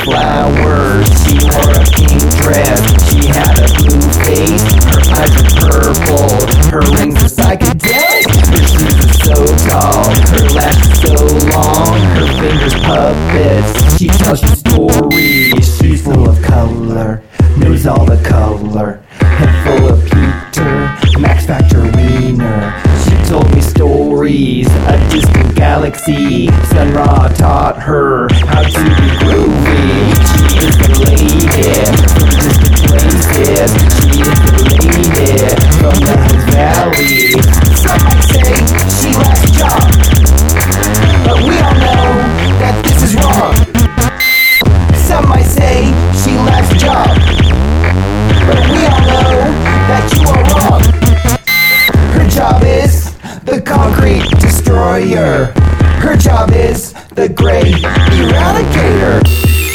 flowers. She wore a pink dress, she had a blue face. Her eyes are purple, her rings are psychedelic. Her shoes are so tall, her lashes so long. Her fingers puppets, she tells you stories. She's full of color, knows all the color. Head full of Peter, Max Factor Wiener. She told me stories, a distant galaxy. Sun Ra taught her how to be groovy. She is the lady from distant places. She is the lady from the Hills Valley. Some might say she lacks a job, but we all know that this is wrong. Some might say she lacks a job, but we all know that you are wrong. Her job is the concrete destroyer. Her job is the great eradicator.